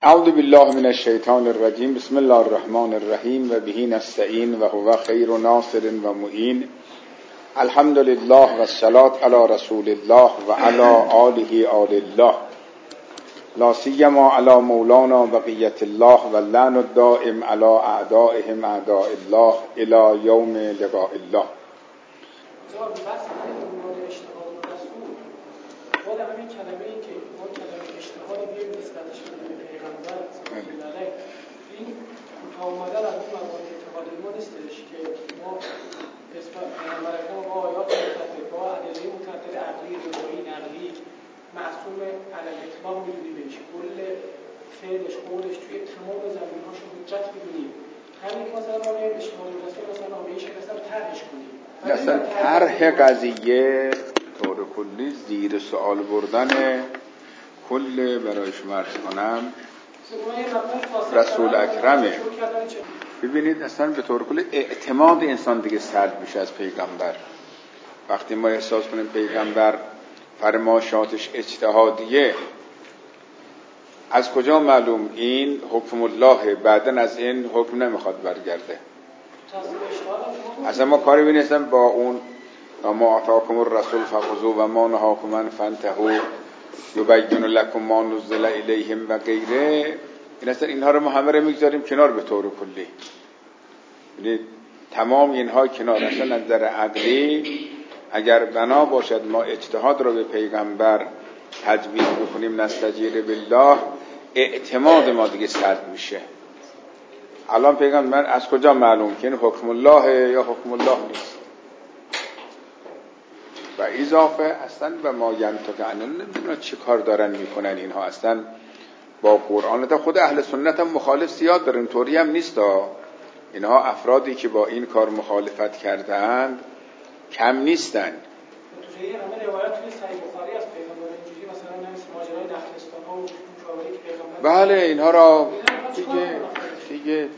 اعوذ بالله من الشیطان الرجیم. بسم الله الرحمن الرحیم و به نستعین و هو خیر ناصر و معین. الحمد لله و الصلاة علی رسول الله و علی آله آل الله، لا سیما علی مولانا بقیت الله و اللعن الدائم علی اعدائهم اعداء الله الی یوم لقاء الله. آمدن از اون مبانی اعتقادی ما نیستش که ما نسبت پیغمبر اکرم با آیات متعدد با ادله متعدد عقلی، روایی، نقلی معصوم علی الاطلاق می‌دونیمش، کل فعلش قولش توی تمام زمینه‌هاش حجت می‌دونیم. همین که مثلا ما میایم اشتباه رسول مثلا به این شکل اصلا طرحش کنیم. مثلا طرح قضیه طور کلی زیر سوال بردن کل برای شما عرض کنم رسول اکرمه. ببینید اصلا به طور کلی اعتماد انسان دیگه سلب میشه از پیغمبر. وقتی ما احساس کنیم پیغمبر فرمایشاتش اجتهادیه، از کجا معلوم این حکم الله بعدن از این حکم نمیخواد برگرده؟ اصلا ما کاری بینیستم با اون ما آتاکم الرسول فخذوه و ما نهاکم عنه فانتهوا یبین لکم ما نزل الیهم و غیره. این اصلا اینها رو ما همه رو میگذاریم کنار به طور کلی. یعنی تمام اینها کنار. اصلا از نظر عقلی اگر بنا باشد ما اجتهاد رو به پیغمبر تجویز بکنیم نستجیر بالله، اعتماد ما دیگه سلب میشه. الان پیغمبر از کجا معلوم که این حکم الله یا حکم الله نیست؟ و اضافه اصلا به ما ینطق عن الهوا نمیدونن چی کار دارن میکنن اینها. اصلا با قرآن تا خود اهل سنت هم مخالف زیاد دارن، اینطوری هم نیست. اینها افرادی که با این کار مخالفت کردند کم نیستن. توی همه روایات توی صحیح بخاری از پیغمبر اینجوری مثلا نمیشه ماجرای نخلستان ها و کارهایی که پیغمبر بله اینها را دیگه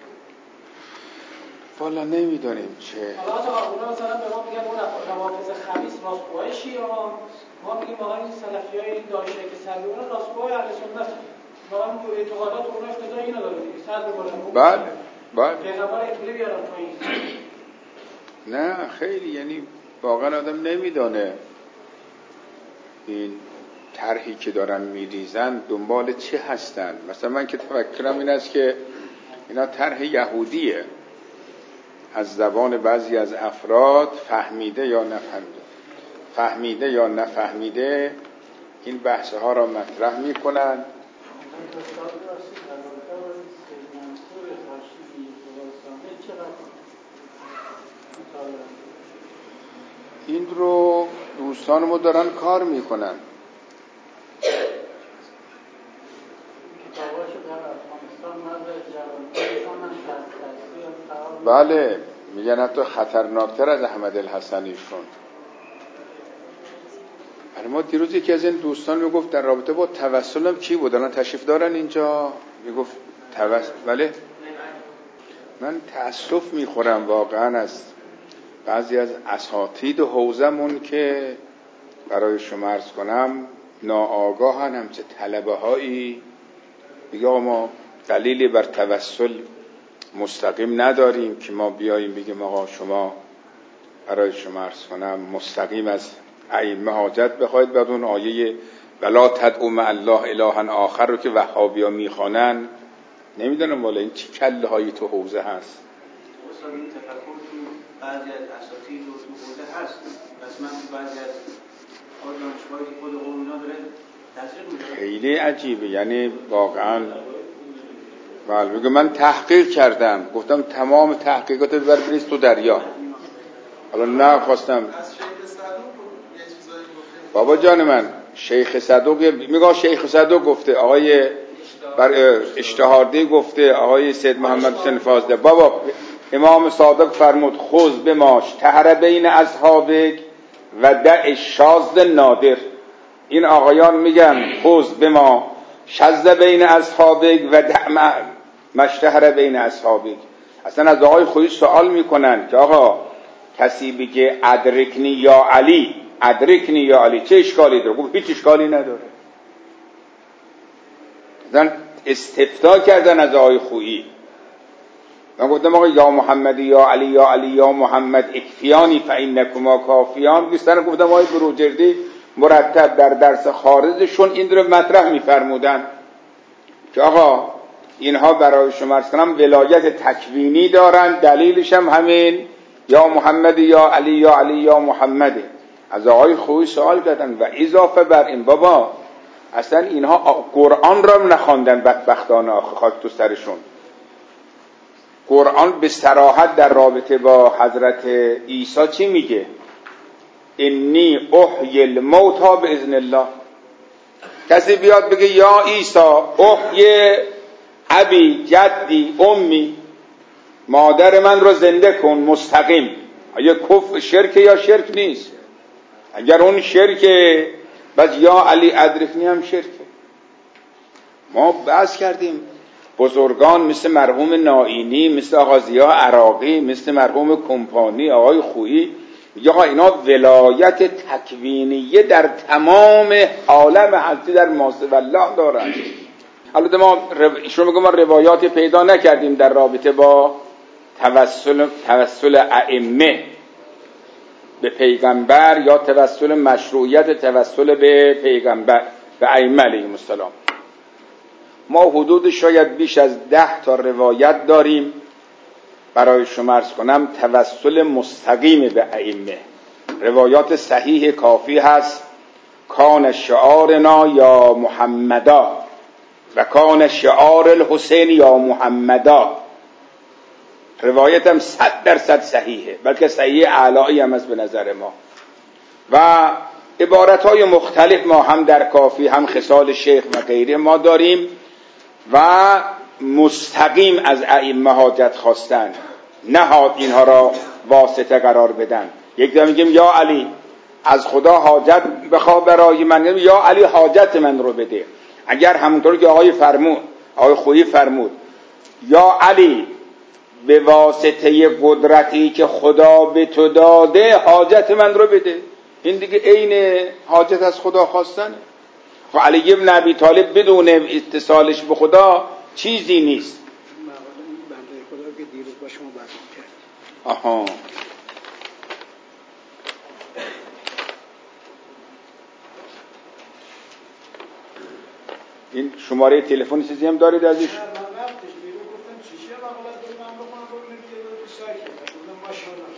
والا نمیدونیم چه. حالا اونا مثلا به ما میگن اون روافض خبیث راستگوهای شیعه ها، ما میگیم واقعا این سلفیای این داعش که سلبی اونا راستگوهای اهل سنت. واقعا تو اعتقادات اونا افتضاح اینا داره دیگه. سر ببرن. بله. پیغمبر اینطوری بیارن پایین. نه خیلی، یعنی واقعا آدم نمیدونه این طرحی که دارن میریزن دنبال چه هستن. مثلا من که تفکرم این است که اینا طرح یهودیه، از زبان بعضی از افراد فهمیده یا نفهمیده این بحث ها را مطرح میکنن. این رو دوستانمو دارن کار میکنن. بله میگن حتی خطرناکتر از احمد الحسنیشون. ما دیروز یکی از این دوستان میگفت در رابطه با توسل هم چی بود، الان تشریف دارن اینجا، میگفت توسل. بله من تأسف میخورم واقعا از بعضی از اساتید حوزمون که برای شما عرض کنم ناآگاهن، همچه طلبه هایی میگه ما دلیلی بر توسل مستقیم نداریم که ما بیاییم بگیم آقا شما برای شما عرض کنم مستقیم از ائمه حاجت بخواید. بعد اون آیه ولا تدعوا مع الله الها آخر رو که وهابیا میخوانن، نمیدونم والا این چه کله هایی تو حوزه هست. اصلا این تفکر تو بعضی از اساتید و تو حوزه هست، بس من تو بعضی از دانشگاهی که خود قومینا داره تحقیق میکنه. خیلی عجیبه، یعنی واقعا. بله میگه من تحقیق کردم، گفتم تمام تحقیقات ببر بریز تو دریا. حالا نه خواستم بابا جان من شیخ صدوق میگه شیخ صدوق گفته، آقای اشتهاردی گفته، آقای سید محمد حسین فاضله. بابا امام صادق فرمود خذ بماش تهر بین اصحابک و دع شاذ نادر. این آقایان میگن خذ بما شذ بین اصحابک و دع مشتهر بین اصحابک. اصلا از آقای خودی سوال میکنن که آقا کسی بگه ادرکنی یا علی چه اشکالی داره؟ گفت هیچ اشکالی نداره. مثلا استفتاء کردن از آقای خویی. من گفتم آقا یا محمدی یا علی یا علی یا محمد اکفیانی فإنکما کافیان. بیشتر گفتم آقای بروجردی مرتب در درس خارجشون این رو مطرح می‌فرمودن که آقا اینها برای شما عرض کنم ولایت تکوینی دارن، دلیلش هم همین یا محمد یا علی یا علی یا محمده. از آقای خویی سوال کردن و اضافه بر این بابا اصلا اینها قرآن را نخواندن بدبختانه، خاک تو سرشون. قرآن به صراحت در رابطه با حضرت عیسی چی میگه؟ انی احیی الموتی باذن الله. کسی بیاد بگه یا عیسی احیی ابی جدی امی، مادر من رو زنده کن، مستقیم. آیا کفر شرک یا شرک نیست؟ اگر اون شرکه بس یا علی ادرکنی هم شرکه. ما بحث کردیم بزرگان مثل مرحوم نائینی، مثل آقا ضیا عراقی، مثل مرحوم کمپانی، آقای خویی میگه آقا اینا ولایت تکوینیه در تمام عالم هستی در ماسه والله دارن. البته ما شما میگم ما روایاتی پیدا نکردیم در رابطه با توسل ائمه به پیغمبر یا توسل مشروعیت توسل به پیغمبر به ائمه علیهم السلام. ما حدود شاید بیش از 10 تا روایت داریم برای شما عرض کنم توسل مستقیم به ائمه. روایات صحیح کافی هست. کان شعارنا یا محمدا و کان شعار الحسین یا محمدا. روایت هم 100% صحیحه، بلکه صحیح اعلایی هم است به نظر ما. و عبارتهای مختلف ما هم در کافی هم خصال شیخ و غیره ما داریم و مستقیم از ائمه حاجت خواستن، نه اینها را واسطه قرار بدن. یک دفعه میگیم یا علی از خدا حاجت بخواه برای من، یا علی حاجت من رو بده. اگر همونطور که آقای خویی فرمود یا علی به واسطه قدرتی که خدا به تو داده حاجت من رو بده، این دیگه عین حاجت از خدا خواستنه. و علی ابن ابی طالب بدون اتصالش به خدا چیزی نیست. بنده خدا که دیروز با شما بحث کرد. آها. این شماره تلفن چیزی هم دارید ازش؟ من وقتش بیرون گفتم چیشه مقالت داریم من بخونم ببینم که تو سایت بودم ماشاءالله.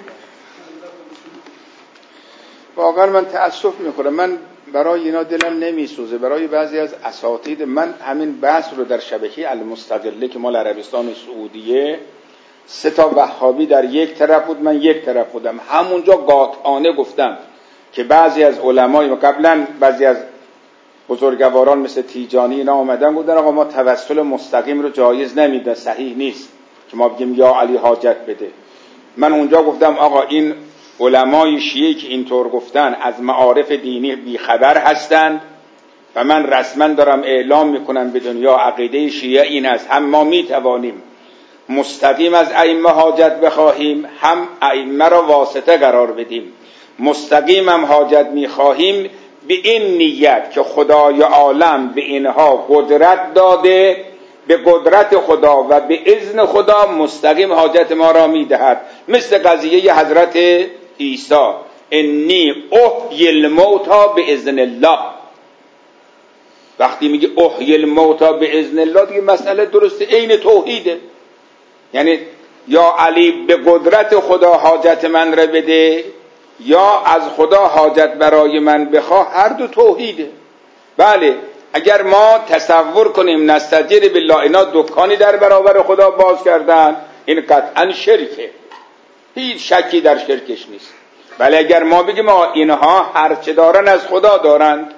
واقعا من تأسف میخورم. من برای اینا دلم نمیسوزه. برای بعضی از اساتید من همین بحث رو در شبکه المستقله که مال عربستان سعودیه 3 تا وهابی در یک طرف بود، من یک طرف بودم، همونجا قاطعانه گفتم که بعضی از علمای قبلا بعضی از بزرگواران مثل تیجانی اینا اومدن گفتن آقا ما توسل مستقیم رو جایز نمیدونم، صحیح نیست که ما بگیم یا علی حاجت بده. من اونجا گفتم آقا این علمای شیعه که اینطور گفتن از معارف دینی بیخبر هستند و من رسما دارم اعلام میکنم به دنیا عقیده شیعه این است، هم ما میتوانیم مستقیم از ائمه حاجت بخواهیم، هم ائمه را واسطه قرار بدیم. مستقیم هم حاجت میخواهیم به این نیت که خدای عالم به اینها قدرت داده، به قدرت خدا و به اذن خدا مستقیم حاجت ما را میدهد. مثل قضیه حضرت عیسی انی احیی الموتی باذن الله. وقتی میگه احیی الموتی باذن الله دیگه مسئله درسته، عین توحیده. یعنی یا علی به قدرت خدا حاجت من را بده یا از خدا حاجت برای من بخواه، هر دو توحیده. بله اگر ما تصور کنیم نستجیر بالله اینا دکانی در برابر خدا باز کردن، این قطعا شرکه، هیچ شکی در شرکش نیست. ولی اگر ما بگیم اینها هرچه دارن از خدا دارند،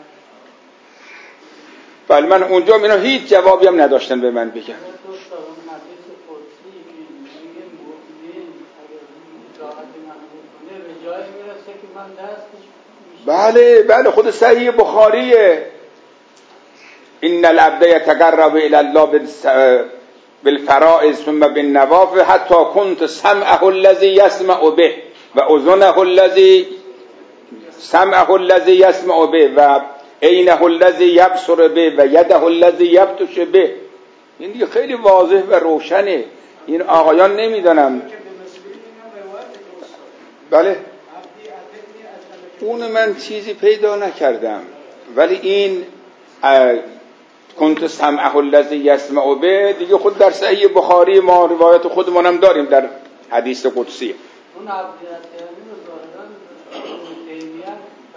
ولی من اونجا اینا هیچ جوابی هم نداشتن به من بگن. بله خود صحیح بخاریه. ان العبد يتقرب الى الله بالفرائض ثم بالنوافل حتى كنت سمعه الذي يسمع به و اذنه الذي سمعه الذي يسمع به و عینه الذي يبصر به و یده الذي يبطش به. این دیگه خیلی واضح و روشنه. این آقایان نمیدونم. بله اون من چیزی پیدا نکردم، ولی این کنت سمعه الذی یسمع به دیگه خود در صحیح بخاری ما روایت خودمون هم داریم در حدیث قدسی. اون عبدیت یعنی رو ظاهران تیمیت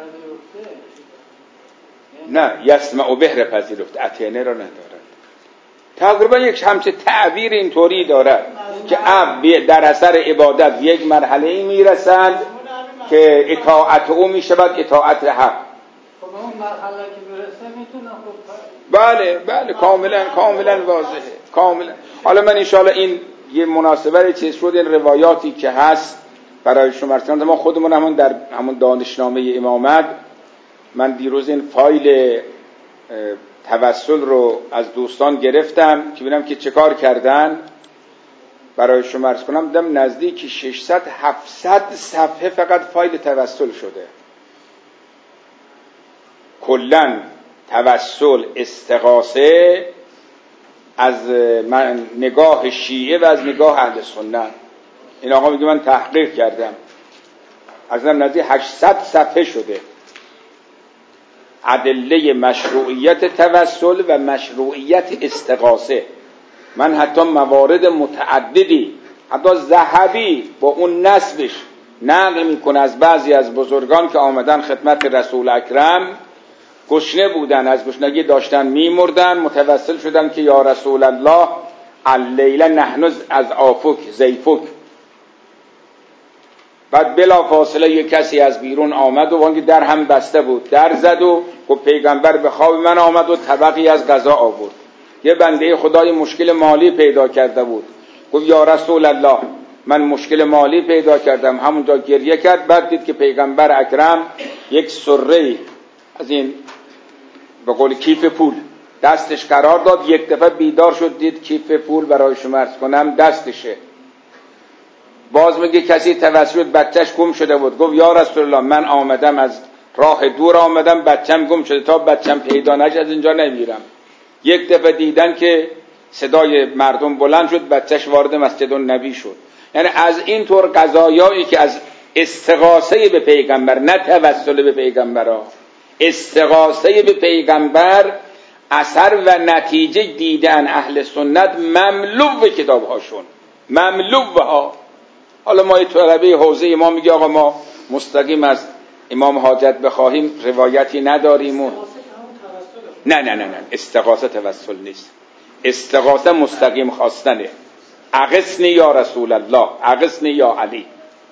پذیرفته، نه یسمع به رو پذیرفته، اتینه رو ندارد. تقریبا یک همچه تعبیر اینطوری دارد که در اثر عبادت یک مرحله میرسند که اطاعت او میشود اطاعت حق. خب اون مرحله که برسه میتونه خب بله کاملا واضحه کاملا. حالا من انشاءالله این یه مناسبه چیز شد، این روایاتی که هست برای شما ارسال ما خودمون همون در همون دانشنامه امامت، من دیروز این فایل توسل رو از دوستان گرفتم که ببینم که چه کار کردن برای شما عرض کنم. دیدم نزدیک 600-700 صفحه فقط فایل توسل شده. کلن توسل استغاثه از من نگاه شیعه و از نگاه اهل سنت. این آقا میگه من تحقیق کردم، از نزدیک 800 صفحه شده. ادله مشروعیت توسل و مشروعیت استغاثه. من حتی موارد متعددی، حتی ذهبی با اون نسبش نقل میکنه از بعضی از بزرگان که آمدن خدمت رسول اکرم، گشنه بودن، از گشنگی داشتن میمردن، متوسل شدن که یا رسول الله اللیله نحن از آفک زیفک. بعد بلا فاصله یک کسی از بیرون آمد و وانگی در هم بسته بود، در زد و گفت پیغمبر به خواب من آمد و طبقی از غذا آورد. یه بنده خدای مشکل مالی پیدا کرده بود، گفت یا رسول الله من مشکل مالی پیدا کردم. همونجا گریه کرد. بعد دید که پیغمبر اکرم یک سره از این به قول کیف پول دستش قرار داد. یک دفعه بیدار شد دید کیف پول برای شما عرض کنم دستشه. باز میگه کسی توسل بچهش گم شده بود، گفت یا رسول الله من آمدم از راه دور آمدم، بچم گم شده، تا بچم پیدا نشه از اینجا نمیرم. یک دفعه دیدن که صدای مردم بلند شد، بچهش وارد مسجد النبی شد. یعنی از این طور قضایایی که از استغاثه به پیغمبر، نه توسل به پیغمبر ها، استغاثه به پیغمبر اثر و نتیجه دیدن اهل سنت مملو کتاب هاشون، مملو ها. حالا ما طلبه حوزه ما میگه آقا ما مستقیم از امام حاجت بخواهیم روایتی نداریم و نه استغاثه توسل نیست. استغاثه مستقیم خواستنه. اغثنی یا رسول الله، اغثنی یا علی.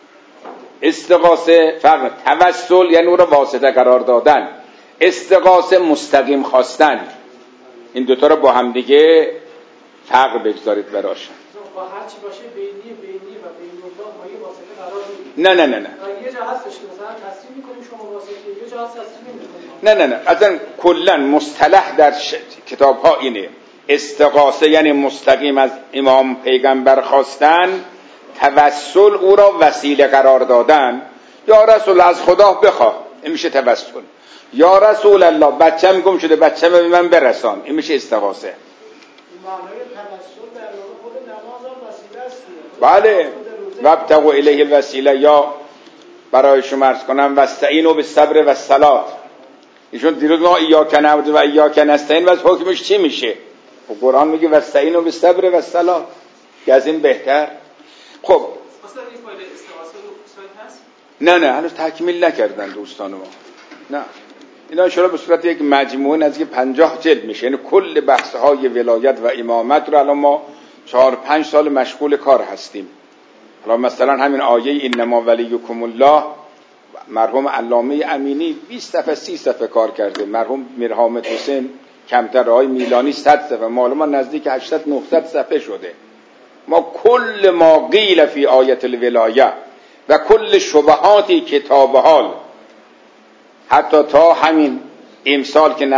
استغاثه فرق. توسل یعنی او را واسطه قرار دادن، استغاثه مستقیم خواستن. این دوتا رو با هم دیگه فرق بگذارید براشون. با هر چی باشه بینی و بین الله ما یه واسطه قرار میدیم. نه یه جا هستش که مثلا تصریح میکنیم شما واسطه، یه جا هست تصریح نمیکنیم. نه اصلا کلا مصطلح در کتاب ها اینه. استغاثه یعنی مستقیم از امام پیغمبر خواستن، توسل او را وسیله قرار دادن. یا رسول از خدا بخواه، این میشه توسل. یا رسول الله بچم گم شده، بچم به من برسان، این میشه استغاثه. معنای توسل در واقع خود نماز هم وسیله است. بله وابتغوا الیه الوسیله. یا برای شما عرض کنم واستعینوا بالصبر والصلاه. ایشون دیروز ما ایاک نعبد و ایاک نستعین، واسه حکمش چی میشه؟ خب قرآن میگه واستعینوا بالصبر والصلاه، که از این بهتر. خب اصلا این فایل استغاثه رو سایت هست؟ نه هنوز تکمیل نکردن دوستان ما. نه اینا انشاءالله به صورت یک مجموعه نزدیک 50 جلد میشه. یعنی کل بحث‌های ولایت و امامت رو الان ما 4-5 سال مشغول کار هستیم. حالا مثلا همین آیه انما ولیکم الله، مرحوم علامه امینی 20 صفحه 30 صفحه کار کرده، مرحوم میر حامد حسین کمتر، آقای میلانی 100 صفحه، معلومه نزدیک 800-900 صفحه شده. ما کل ما قیل فی آیت الولایه و کل شبهاتی که تا به حال حتی تا همین امسال که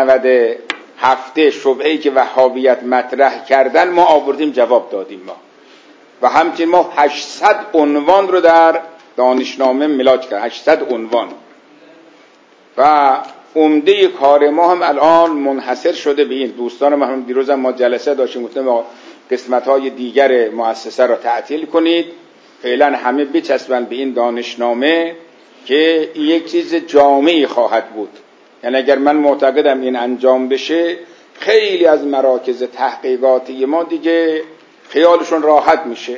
97 شبهه‌ای که وهابیت مطرح کردن ما آوردیم جواب دادیم ما. و همچنین ما 800 عنوان رو در دانشنامه ملاج کرد، 800 عنوان. و عمده کار ما هم الان منحصر شده به این. دوستان ما هم دیروز ما جلسه داشتیم، گفتم ما قسمت‌های دیگر مؤسسه را تعطیل کنید، فعلا همه بچسبن به این دانشنامه که یک چیز جامعی خواهد بود. یعنی اگر من معتقدم این انجام بشه، خیلی از مراکز تحقیقاتی ما دیگه خیالشون راحت میشه.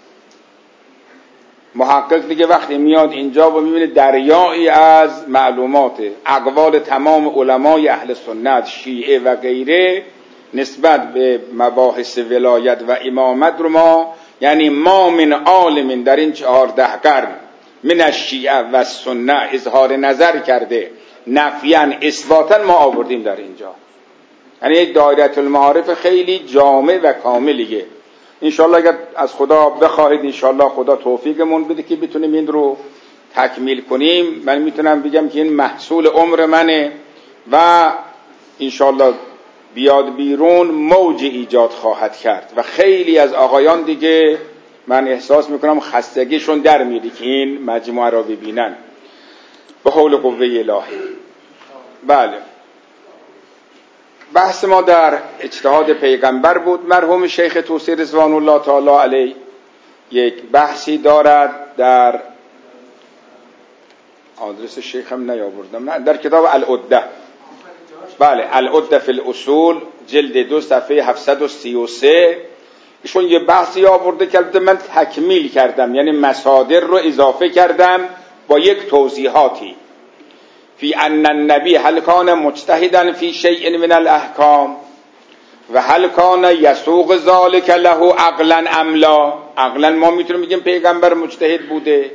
محقق دیگه وقتی میاد اینجا و میبینه دریایی از معلومات، اقوال تمام علمای اهل سنت، شیعه و غیره نسبت به مباحث ولایت و امامت رو یعنی ما من عالم در این 14 قرن من الشیعه و سنت اظهار نظر کرده، نفیاً اثباتاً ما آوردیم در اینجا. یعنی یک دایره المعارف خیلی جامع و کاملیه. انشالله اگر از خدا بخواهید، انشالله خدا توفیقمون بده که بتونیم این رو تکمیل کنیم. من میتونم بگم که این محصول عمر منه و انشالله بیاد بیرون موج ایجاد خواهد کرد و خیلی از آقایان دیگه من احساس میکنم خستگیشون در میاد که این مجموعه را ببینن به حول قوه الهی. بله، بحث ما در اجتهاد پیغمبر بود. مرحوم شیخ طوسی رضوان الله تعالی علیه یک بحثی دارد در آدرس شیخ هم نیاوردم، نه، در کتاب العده. بله، العده فی الاصول جلد 2 صفحه 733 ایشون یه بحثی آورده که من تکمیل کردم، یعنی مصادر رو اضافه کردم با یک توضیحاتی. فی ان النبی هل کان مجتهدا فی شیء من الاحکام و هل کان یسوق ذلک له عقلا ام لا. عقلا ما میتونیم بگیم پیغمبر مجتهد بوده.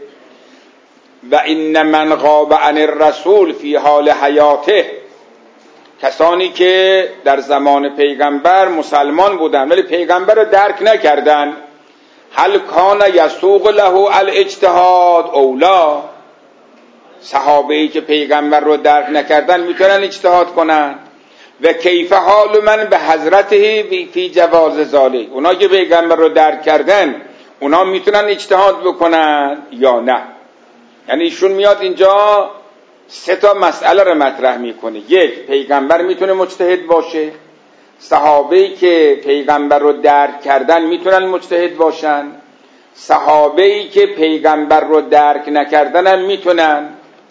و ان من غاب عن الرسول فی حال حیاته، کسانی که در زمان پیغمبر مسلمان بودن ولی پیغمبر رو درک نکردن، هل کان یسوق له الاجتهاد او لا. صحابه‌ای که پیغمبر رو درک نکردن میتونن اجتهاد کنن. و کیف حال من به حضرته فی جواز ذالک، اونا که پیغمبر رو درک کردن اونا میتونن اجتهاد بکنن یا نه. یعنی ایشون میاد اینجا 3 مسئله رو مطرح میکنه. یک، پیغمبر میتونه مجتهد باشه، صحابه‌ای که پیغمبر رو درک کردن میتونن مجتهد باشن، صحابه‌ای که پیغمبر رو درک نکردن هم میتونن.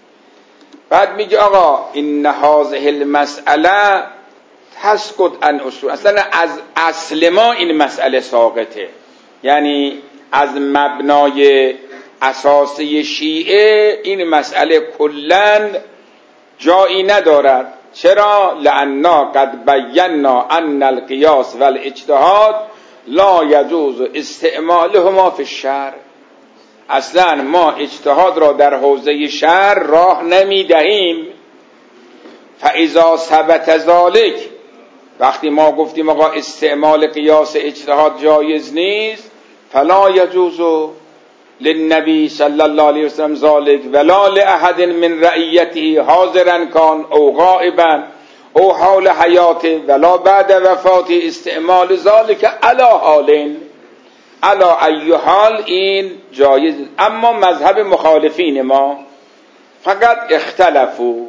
بعد میگه آقا این هذه المسئله تسقط عن اصول، اصلا از اصل ما این مسئله ساقطه، یعنی از مبنای اساسی شیعه این مسئله کلاً جایی ندارد. چرا؟ لأننا قد بینا ان القیاس والاجتهاد لا یجوز استعمالهما فی الشرع. اصلا ما اجتهاد را در حوزه شرع راه نمی دهیم. فاذا ثبت ذلک، وقتی ما گفتیم آقا استعمال قیاس اجتهاد جایز نیست، فلا یجوز للنبی صلی الله علیه وسلم ذلک ولا لاحد من رعیته حاضرا کان او غائبا او حال حیاته ولا بعد وفات استعمال ذلک علی حالین، علی ای حال این جایز. اما مذهب مخالفین ما فقط اختلفوا.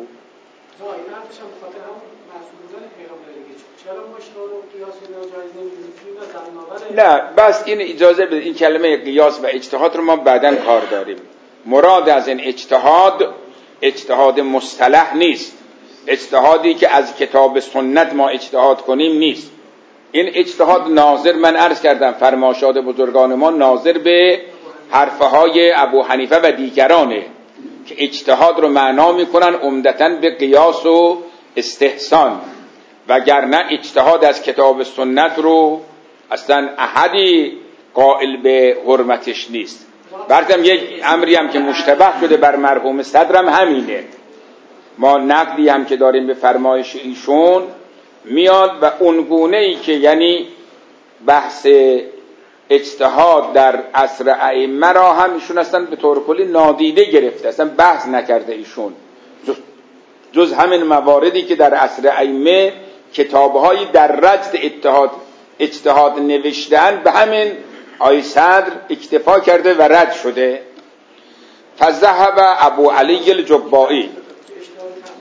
نه بس این اجازه بده، این کلمه قیاس و اجتهاد رو ما بعداً کار داریم. مراد از این اجتهاد مصطلح نیست، اجتهادی که از کتاب سنت ما اجتهاد کنیم نیست. این اجتهاد ناظر، من عرض کردم فرمایشات بزرگان ما ناظر به حرفهای ابو حنیفه و دیگرانه که اجتهاد رو معنا میکنن عمدتاً به قیاس و استحسان، وگرنه اجتهاد از کتاب سنت رو اصلا احدی قائل به حرمتش نیست. بعدم یک امری هم که مشتبه شده بر مرحوم صدرم همینه. ما نقدی هم که داریم به فرمایش ایشون میاد و اونگونه ای که یعنی بحث اجتهاد در عصر ائمه را هم ایشون اصلا به طور کلی نادیده گرفته، اصلا بحث نکرده ایشون، جز همین مواردی که در عصر ائمه کتاب‌هایی در رد اجتهاد نوشتن، به همین آی صدر اکتفا کرده و رد شده. فذهب ابو علی الجبائی،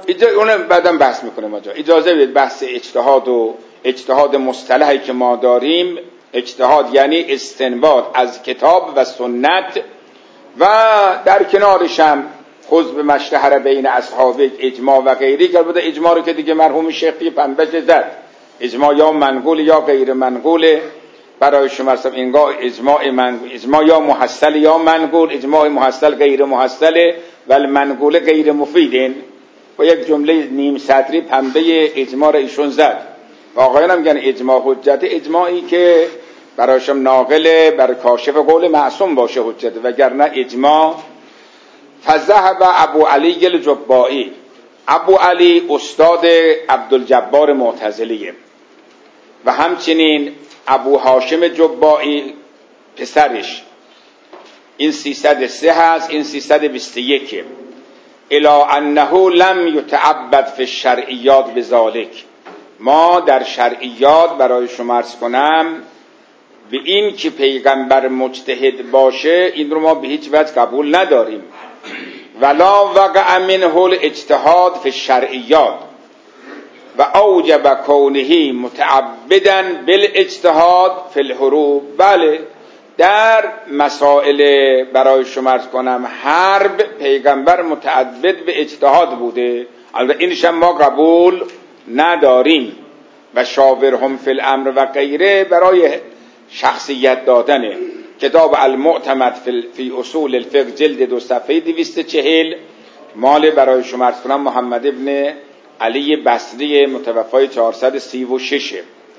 اونم بعدم بحث میکنه ما جا. اجازه بدید بحث اجتهاد مصطلحی که ما داریم، اجتهاد یعنی استنباط از کتاب و سنت و در کنارش هم خذ به مشتهر بین اصحاب اجماع و غیری، که البته اجماع رو که دیگه مرحوم شیخ پنبه زد، اجماع یا منقول یا غیر منقول برای شما هستم. اینگاه اجماع یا محصل یا منقول، اجماع محصل غیر محصله ولی منقول غیر مفیدین. با یک جمله نیم سطری پنبه اجماع را ایشون زد. و آقایان هم میگن اجماع حجت، اجماعی که برایشم ناقل بر کاشف قول معصوم باشه حجت، وگرنه اجماع. فذهب ابو علی الجبائی، ابو علی استاد عبدالجبار معتزلیه و همچنین ابو هاشم جبائی پسرش، این 303 هست، این 321. الی انه لم یتعبد فی الشرعیات بذالک، ما در شرعیات برای شما عرض کنم به این که پیغمبر مجتهد باشه این رو ما به هیچ وجه قبول نداریم. ولا وقع منه الاجتهاد فی الشرعیات و اوجب کونه متعبدا بالاجتهاد فی الحروب. بله، در مسائل برای شما عرض کنم حرب پیغمبر متعبد به اجتهاد بوده، البته اینش هم ما قبول نداریم. و شاورهم فی الامر و غیره برای شخصیت دادنه. کتاب المعتمد فی اصول الفقه جلد 2 صفحه 240 مال برای شما عرض کنم محمد ابن علی بصری متوفای 436.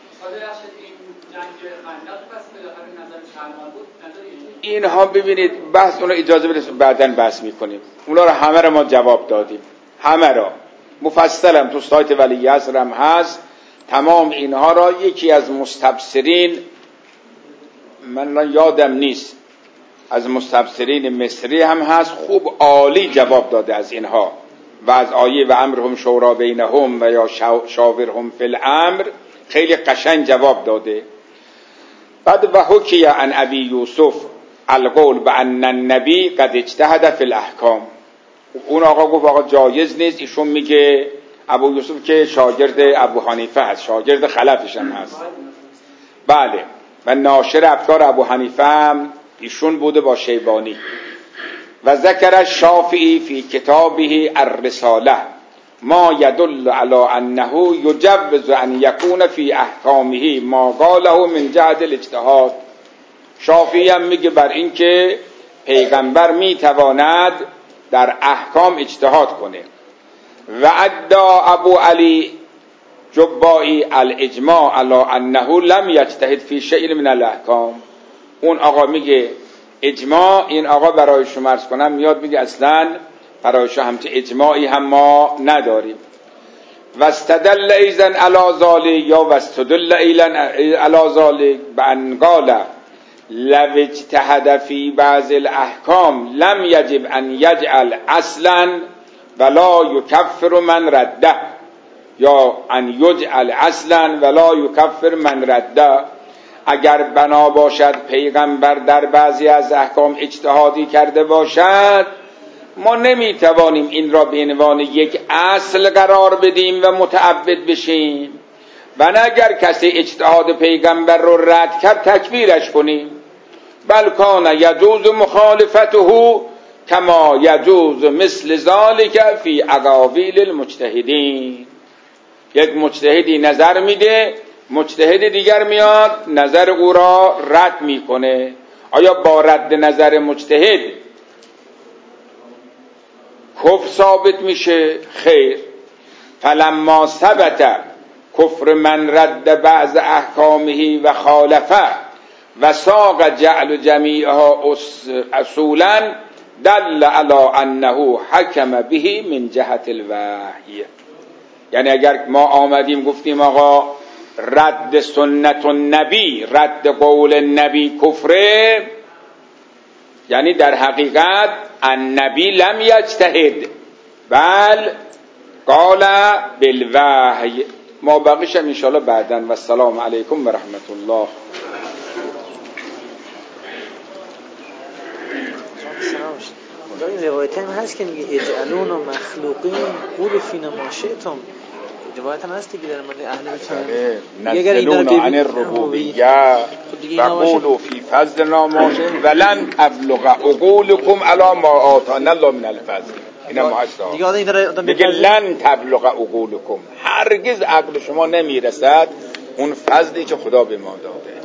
اینها ببینید بحث اون رو اجازه بدید بعداً بحث میکنیم. اونا رو همه رو ما جواب دادیم، همه را مفصلم تو سایت ولیعصر هم هست. تمام اینها را یکی از مستبصرین، من یادم نیست، از مستبصرین مصری هم هست، خوب عالی جواب داده از اینها و از آیه و امرهم شورا بینهم و یا شاورهم فی الامر خیلی قشنگ جواب داده. بعد و حکی عن ابی یوسف القول بان النبی قد اجتهد فی الاحکام. اون آقا گفت آقا جایز نیست. ایشون میگه ابو یوسف که شاگرد ابو حنیفه هست، شاگرد خلفش هم هست. بله، و ناشر افکار ابو حنیفه هم ایشون بوده با شیبانی. و ذکر الشافعی فی کتابه الرساله ما یدل علی انه یجوز ان یکون فی احکامه ما قاله من جهت الاجتهاد. شافعی هم میگه بر این که پیغمبر میتواند در احکام اجتهاد کنه. و ادعا ابو علی جبائی الاجماع علی انه لم یجتهد فی شیء من الاحکام. اون آقا میگه اجماع، این آقا برای شما عرض کنم میاد میگه اصلا برای شما همچه اجماعی هم ما نداریم. و استدل ایزن علی ذالک، یا و استدل علی ذالک بان قال لو اجتهد فی بعض الاحکام لم یجب ان یجعل اصلا ولا یکفر من رده، یا ان یجعل اصلا ولا یکفر من رده. اگر بنا باشد پیغمبر در بعضی از احکام اجتهادی کرده باشد، ما نمیتوانیم این را به عنوان یک اصل قرار بدیم و متعبد بشیم، و نه اگر کسی اجتهاد پیغمبر رو رد کرد تکفیرش کنیم. بل کان یجوز مخالفته کما یجوز مثل ذالک فی اقاویل المجتهدین. یک مجتهدی نظر میده، مجتهد دیگر میاد نظر او را رد میکنه. آیا با رد نظر مجتهد کفر ثابت میشه؟ خیر. فلما ثبت کفر من رد بعض احکامه و خالفه و ساق جعل جمیعها اصولا دل علی انه حکم به من جهت الوحی. یعنی اگر ما آمدیم گفتیم آقا رد سنت النبی، رد قول نبی کفره، یعنی در حقیقت النبی لم یجتهد بل قال بالوحی. ما بقیش هم انشاءالله بعداً. و السلام علیکم و رحمت الله. سلام. این روایت هم هست که میگه اجعلون و مخلوقین قول فینا ما شئتم. روایت هم هست دیگه در مورد اهل بیت نزلون عن الربوبیه و قولوا فی فضلنا ما شئتم ولن تبلغ عقولکم علی ما آتانا الله من الفضل. اینا ما هست دیگه لن تبلغ عقولکم، هرگز عقل شما نمیرسد اون فضلی که خدا به ما داده.